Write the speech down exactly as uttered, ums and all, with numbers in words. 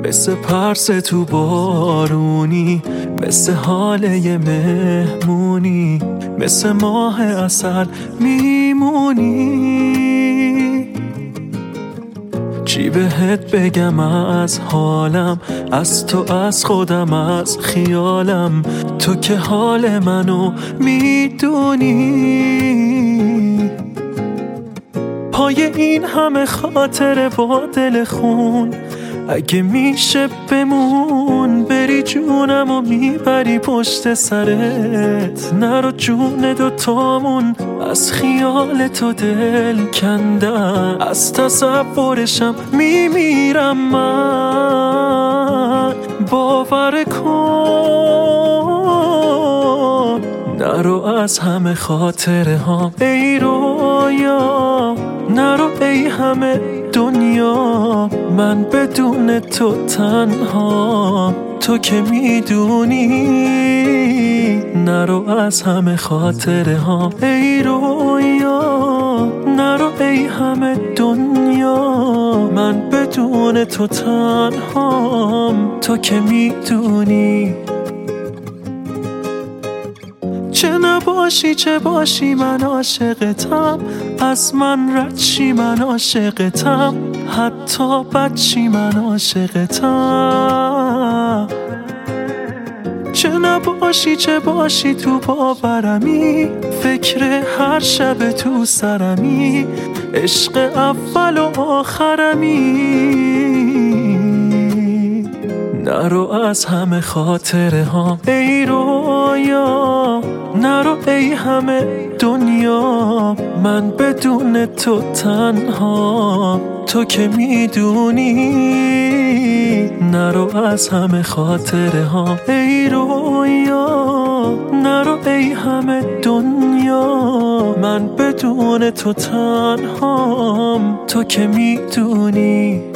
مثل پرس تو بارونی، مثل حاله یه مهمونی، مثل ماه عسل میمونی. چی بهت بگم از حالم، از تو، از خودم، از خیالم، تو که حال منو میدونی. پای این همه خاطره با دل خون، اگه میشه بمون، بری جونم و میبری پشت سرت. نرو جون دوتامون، از خیال تو دل کندم، از تصورشم میمیرم من. باور کن نرو از همه خاطره ها ای رویا، نرو ای همه دنیا، من بدون تو تنها، تو که میدونی. نرو از همه خاطره ها ای رویا، نرو ای همه دنیا، من بدون تو تنهام، تو که میدونی. چه نباشی چه باشی من عاشقتم، از من رد شی من عاشقتم، حتی بد شی من عاشقتم. چه نباشی چه باشی تو باورمی، فکر هر شب تو سرمی، عشق اول و آخرمی. نرو از همه خاطره ها ای رویا، نرو ای همه دنیا، من بدون تو تنها، تو که میدونی. نرو از همه خاطره ها ای رویا، نرو ای همه دنیا، من بدون تو تنهام، تو که میدونی.